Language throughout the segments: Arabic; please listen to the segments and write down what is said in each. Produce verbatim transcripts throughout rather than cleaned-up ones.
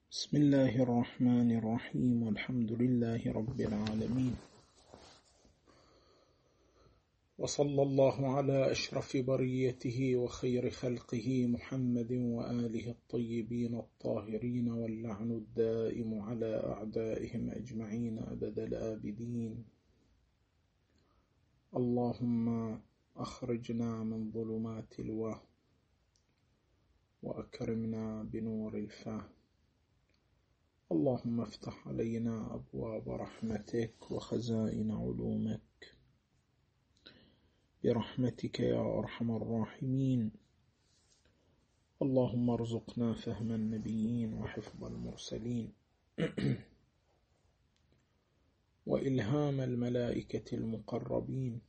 بسم الله الرحمن الرحيم والحمد لله رب العالمين، وصلى الله على أشرف بريته وخير خلقه محمد وآله الطيبين الطاهرين، واللعن الدائم على أعدائهم أجمعين أبد الآبدين. اللهم أخرجنا من ظلمات الوهم وأكرمنا بنور الفهم. اللهم افتح علينا أبواب رحمتك وخزائن علومك برحمتك يا أرحم الراحمين. اللهم ارزقنا فهم النبيين وحفظ المرسلين وإلهام الملائكة المقربين،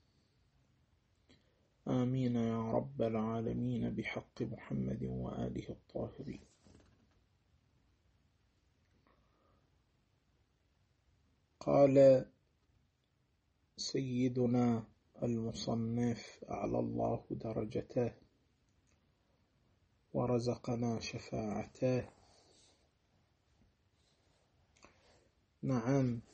آمين يا رب العالمين، بحق محمد وآله الطاهرين. قال سيدنا المصنف أعلى الله درجته ورزقنا شفاعته: نعم،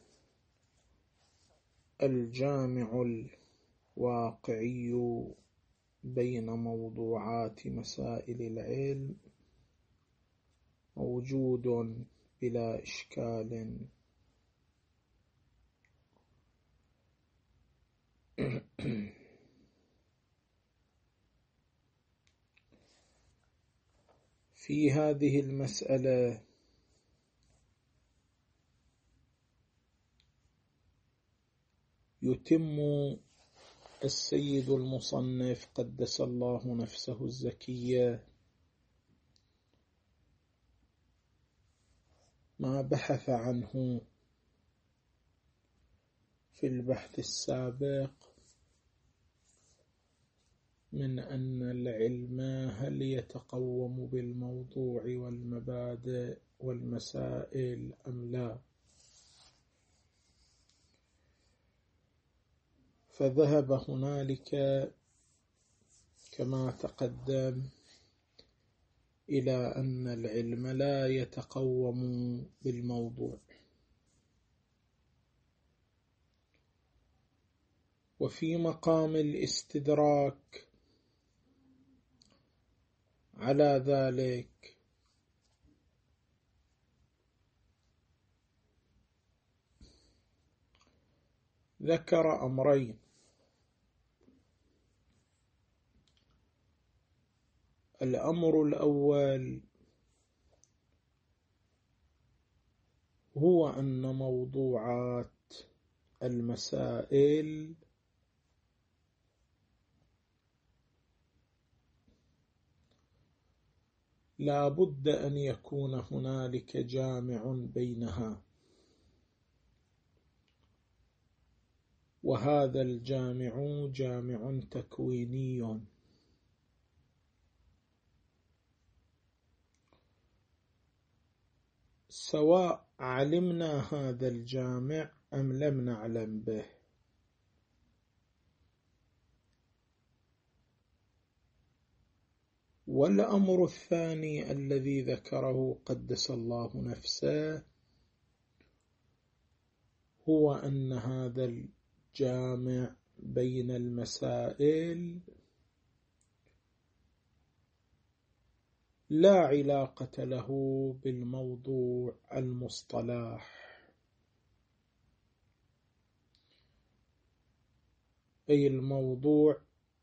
الجامع الواقعي بين موضوعات مسائل العلم موجود بلا إشكال. في هذه المسألة يتم السيد المصنف قدس الله نفسه الزكية ما بحث عنه في البحث السابق من أن العلم هل يتقوم بالموضوع والمبادئ والمسائل أم لا، فذهب هنالك كما تقدم إلى أن العلم لا يتقوم بالموضوع، وفي مقام الاستدراك على ذلك ذكر أمرين: الأمر الأول هو أن موضوعات المسائل لا بد أن يكون هنالك جامع بينها، وهذا الجامع جامع تكويني، سواء علمنا هذا الجامع أم لم نعلم به. والأمر الثاني الذي ذكره قدس الله نفسه هو أن هذا الجامع بين المسائل لا علاقة له بالموضوع المصطلح، أي الموضوع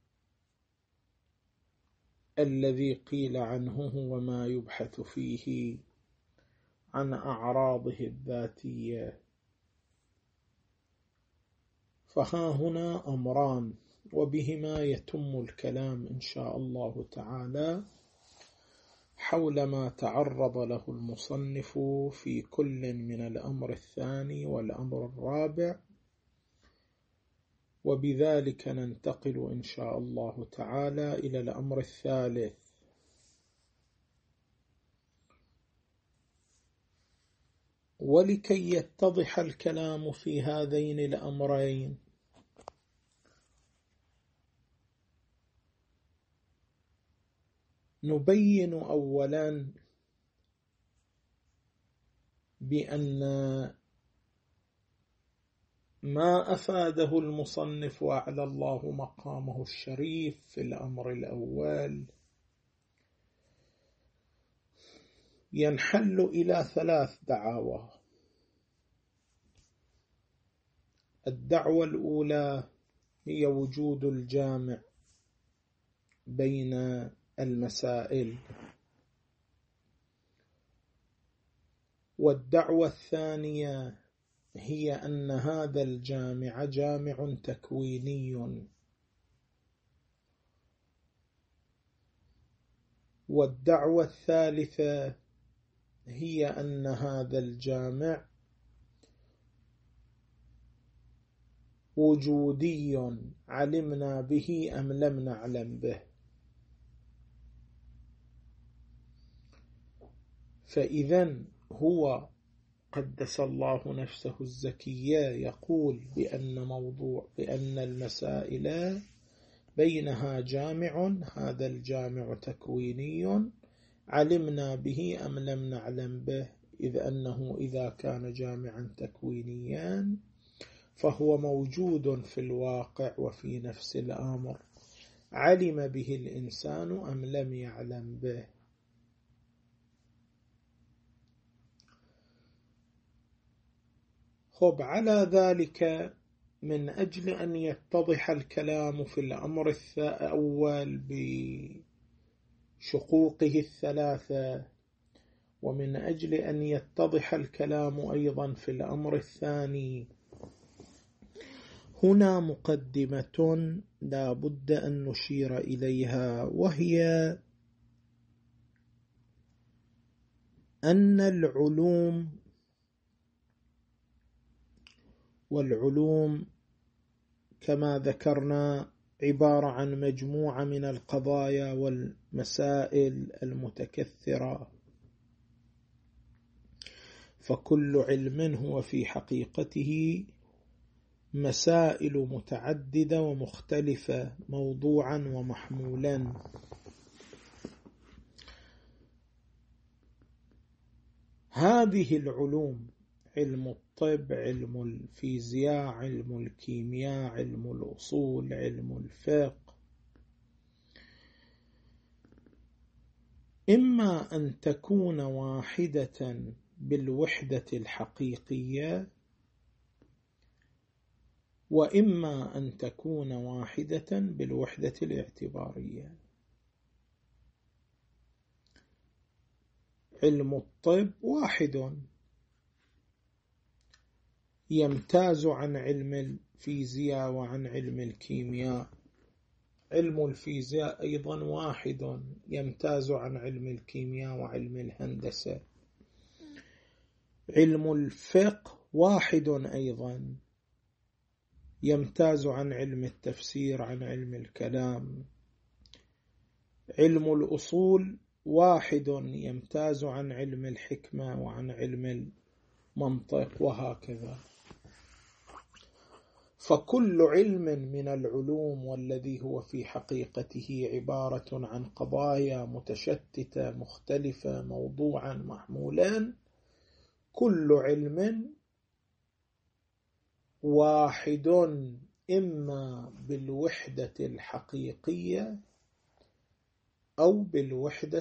الذي قيل عنه هو ما يبحث فيه عن أعراضه الذاتية. فها هنا أمران، وبهما يتم الكلام إن شاء الله تعالى حول ما تعرض له المصنف في كل من الأمر الثاني والأمر الرابع، وبذلك ننتقل إن شاء الله تعالى إلى الأمر الثالث. ولكي يتضح الكلام في هذين الأمرين نبين أولا بأن ما أفاده المصنف وأعلى الله مقامه الشريف في الأمر الأول ينحل إلى ثلاث دعاوى. الدعوة الأولى هي وجود الجامع بين المسائل، والدعوة الثانية هي أن هذا الجامع جامع تكويني، والدعوة الثالثة هي أن هذا الجامع وجودي علمنا به أم لم نعلم به. فإذن هو قدس الله نفسه الزكية يقول بأن موضوع بأن المسائل بينها جامع، هذا الجامع تكويني علمنا به أم لم نعلم به، إذ أنه إذا كان جامعا تكوينيا فهو موجود في الواقع وفي نفس الأمر، علم به الإنسان أم لم يعلم به. خب على ذلك من أجل أن يتضح الكلام في الأمر الأول بشقوقه الثلاثة، ومن أجل أن يتضح الكلام أيضا في الأمر الثاني، هنا مقدمة لا بد أن نشير إليها، وهي أن العلوم والعلوم كما ذكرنا عبارة عن مجموعة من القضايا والمسائل المتكثرة، فكل علم هو في حقيقته مسائل متعددة ومختلفة موضوعا ومحمولا. هذه العلوم علم الطب، علم الفيزياء، علم الكيمياء، علم الأصول، علم الفقه، إما أن تكون واحدة بالوحدة الحقيقية، وإما أن تكون واحدة بالوحدة الاعتبارية. علم الطب واحد يمتاز عن علم الفيزياء وعن علم الكيمياء، علم الفيزياء أيضا واحد يمتاز عن علم الكيمياء وعلم الهندسة، علم الفقه واحد أيضا يمتاز عن علم التفسير عن علم الكلام، علم الأصول واحد يمتاز عن علم الحكمة وعن علم المنطق، وهكذا. فكل علم من العلوم والذي هو في حقيقته عبارة عن قضايا متشتتة مختلفة موضوعا محمولا، كل علم واحد إما بالوحدة الحقيقية أو بالوحدة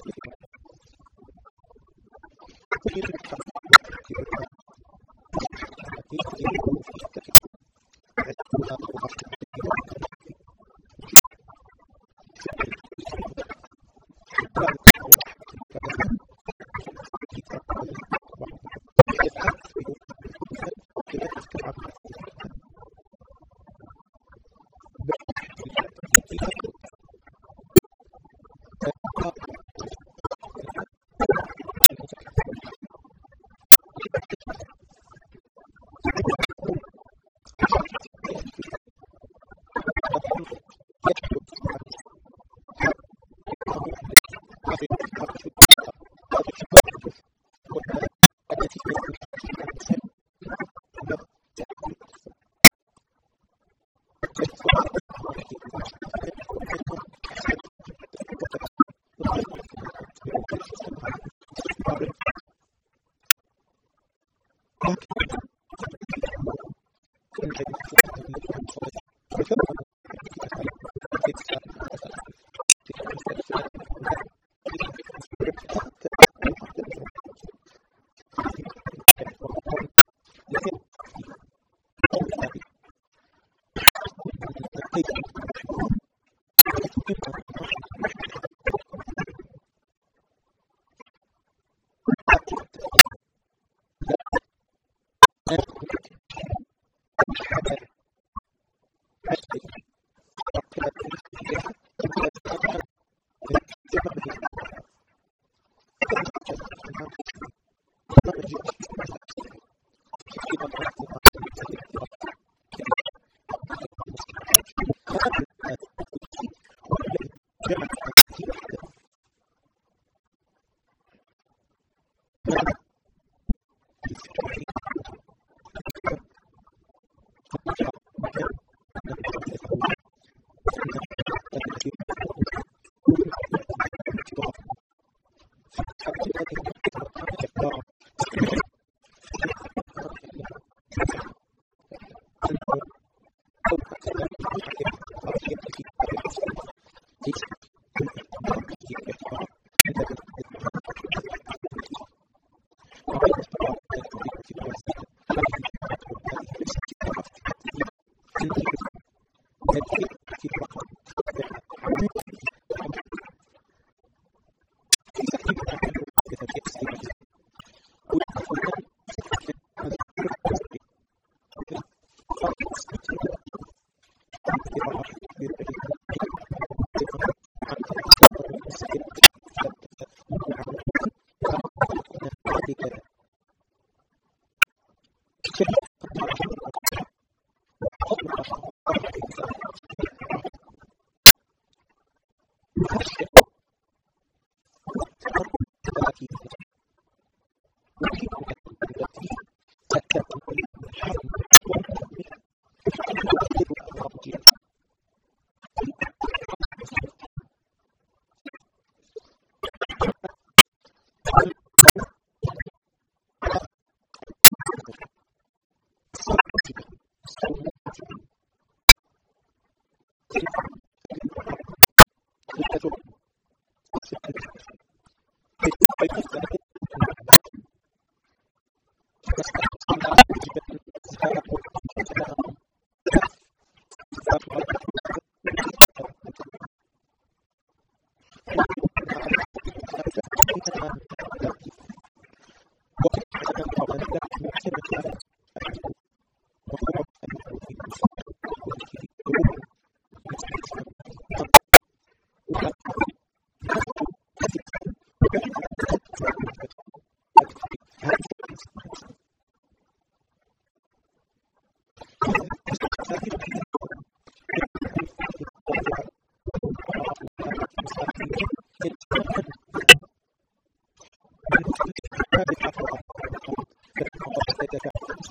ذكاء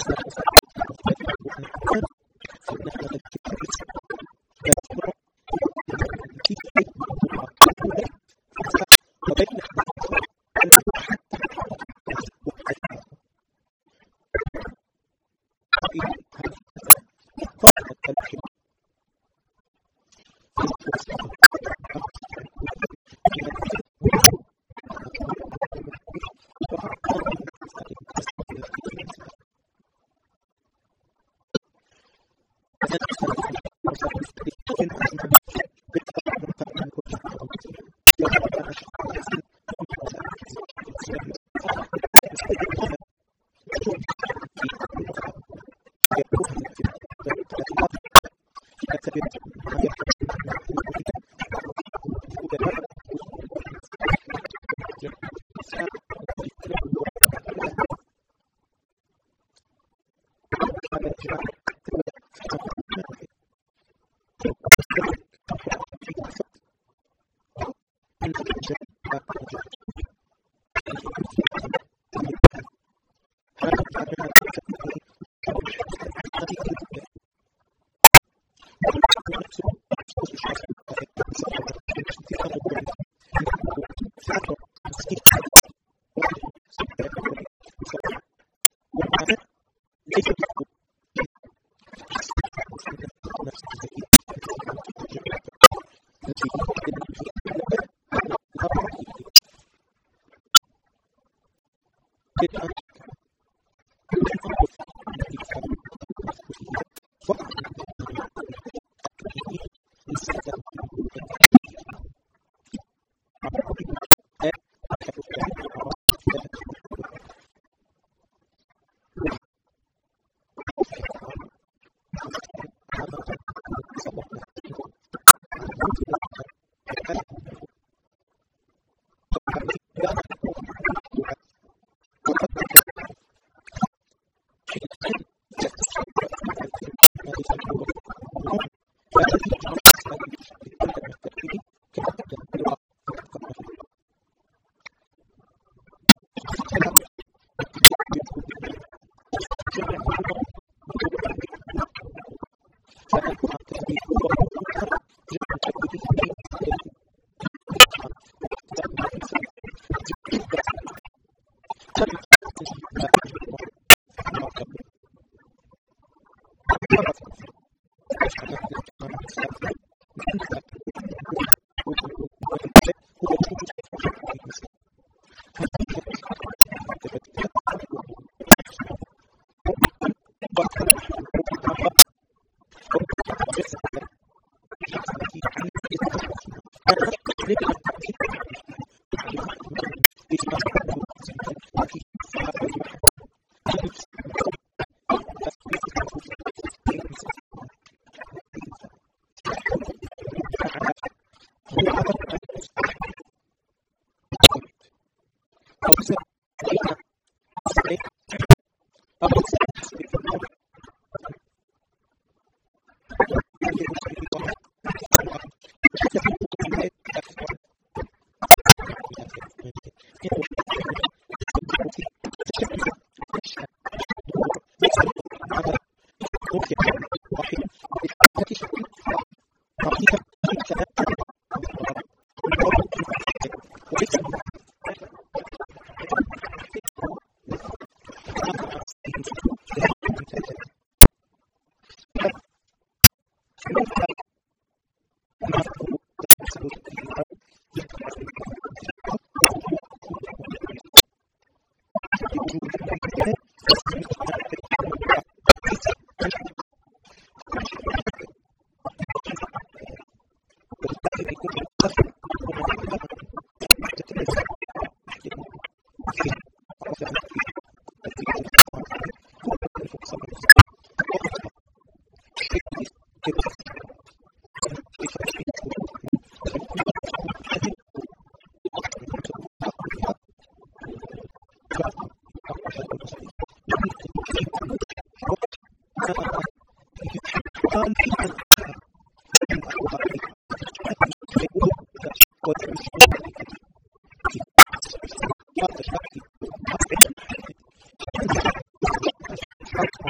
Thank you.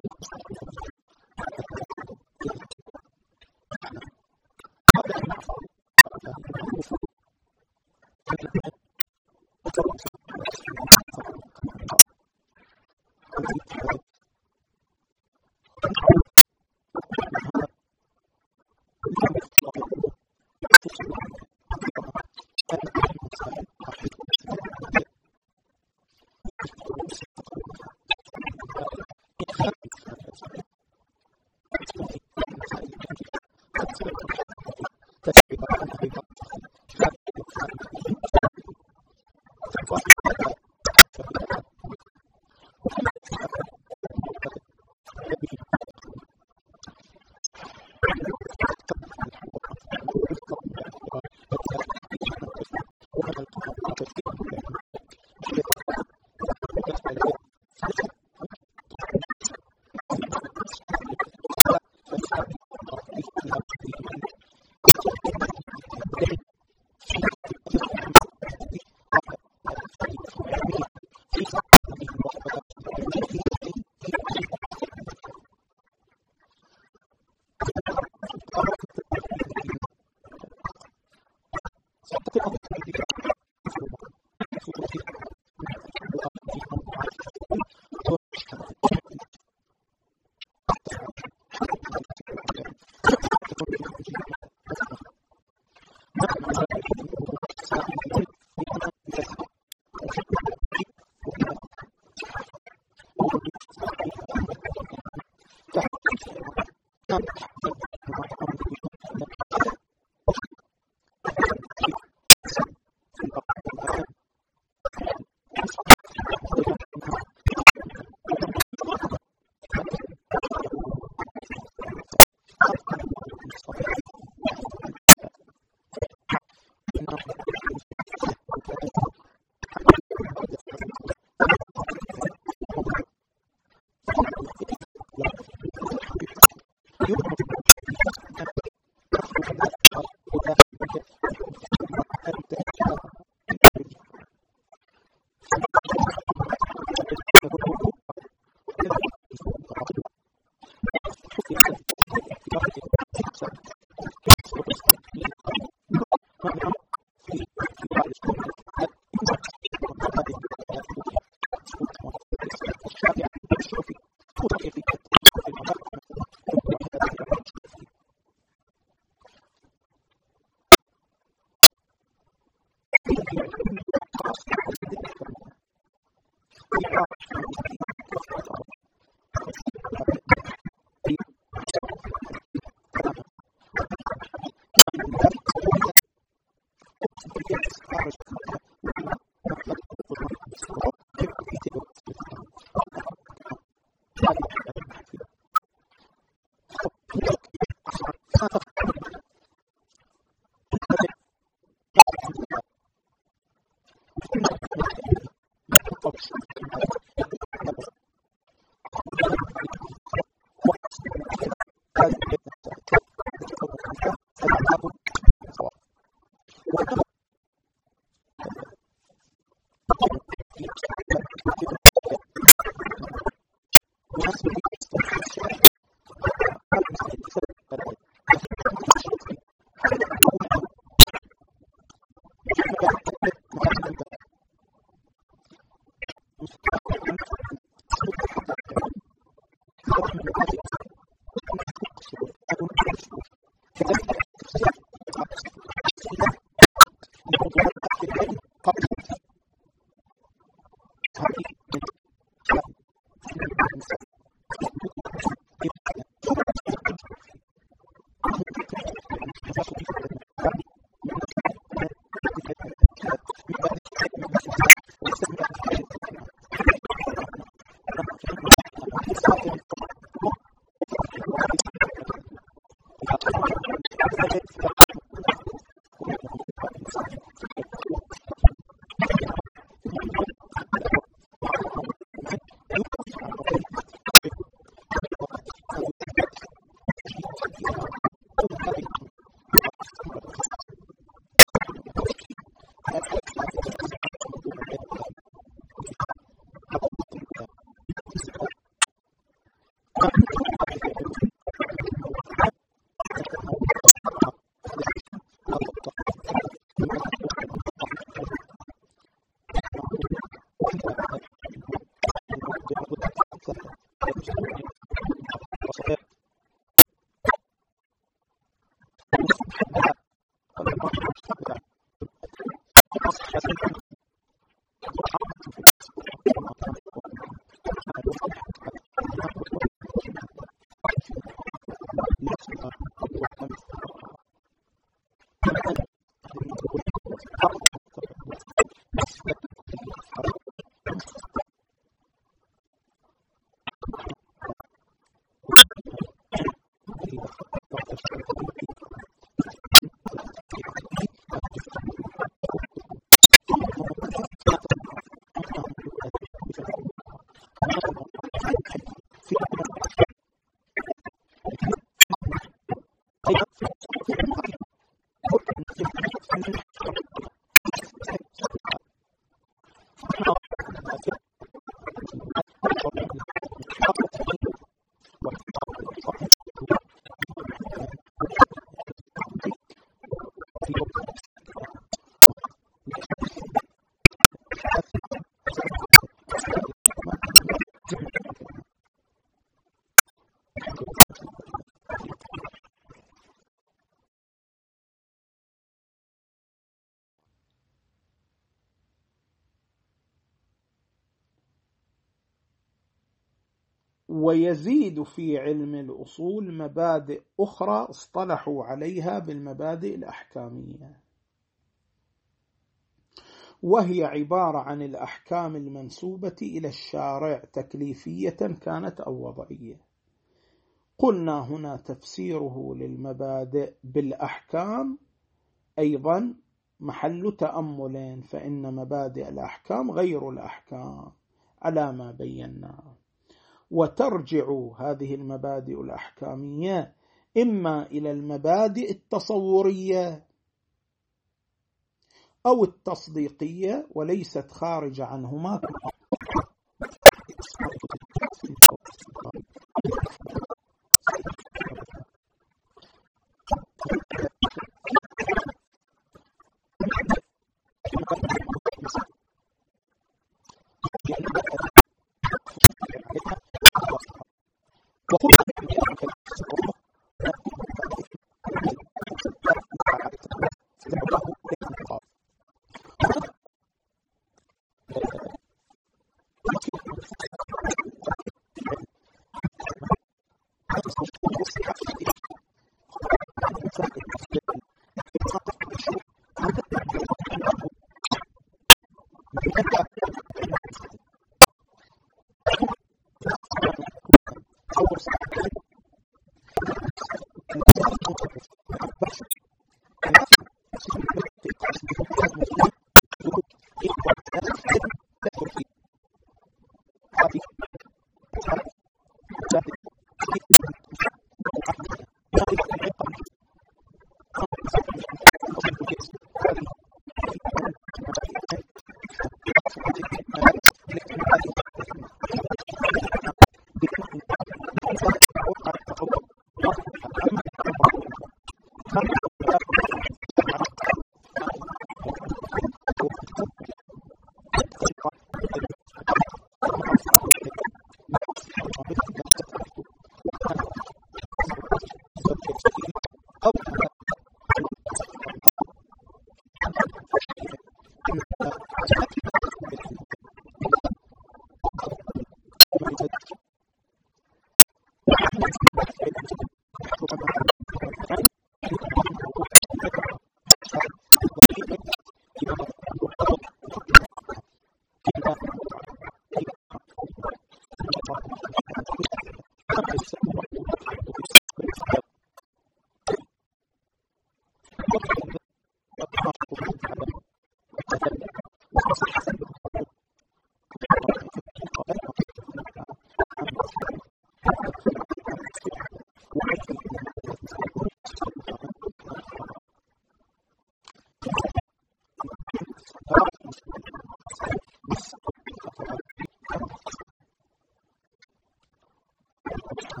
ويزيد في علم الأصول مبادئ أخرى اصطلحوا عليها بالمبادئ الأحكامية، وهي عبارة عن الأحكام المنسوبة إلى الشارع تكليفية كانت أو وضعية. قلنا هنا تفسيره للمبادئ بالأحكام أيضا محل تأمل، فإن مبادئ الأحكام غير الأحكام على ما بيناه، وترجع هذه المبادئ الأحكامية إما إلى المبادئ التصورية أو التصديقية، وليست خارج عنهما.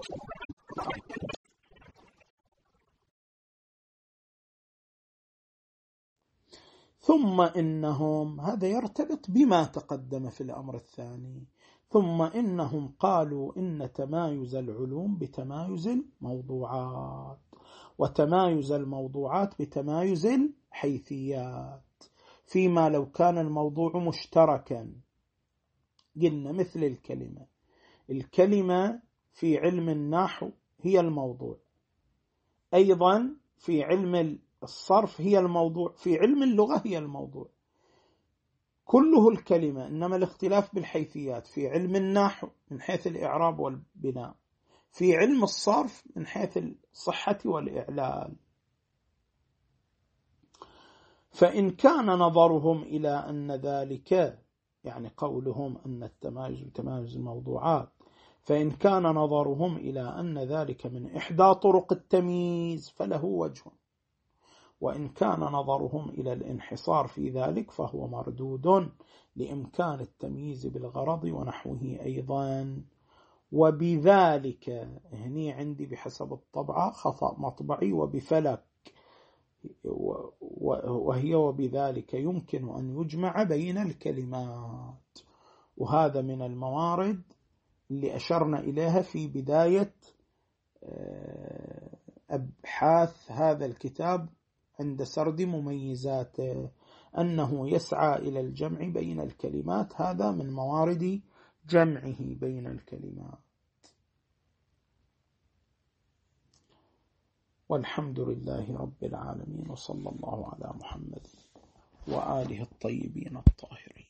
ثم إنهم، هذا يرتبط بما تقدم في الأمر الثاني، ثم إنهم قالوا إن تمايز العلوم بتمايز الموضوعات، وتمايز الموضوعات بتمايز الحيثيات، فيما لو كان الموضوع مشتركا قلنا مثل الكلمة، الكلمة في علم النحو هي الموضوع، أيضا في علم الصرف هي الموضوع، في علم اللغة هي الموضوع، كله الكلمة، إنما الاختلاف بالحيثيات، في علم النحو من حيث الإعراب والبناء، في علم الصرف من حيث الصحة والإعلال. فإن كان نظرهم إلى أن ذلك، يعني قولهم أن التمايز بتمايز الموضوعات، فإن كان نظرهم إلى أن ذلك من إحدى طرق التمييز فله وجه، وإن كان نظرهم إلى الانحصار في ذلك فهو مردود لإمكان التمييز بالغرض ونحوه أيضا. وبذلك، هني عندي بحسب الطبعة خطأ مطبعي وبفلك، وهي وبذلك يمكن أن يجمع بين الكلمات، وهذا من الموارد اللي أشرنا إليها في بداية أبحاث هذا الكتاب عند سرد مميزاته، أنه يسعى إلى الجمع بين الكلمات، هذا من موارد جمعه بين الكلمات. والحمد لله رب العالمين، وصلى الله على محمد وآله الطيبين الطاهرين.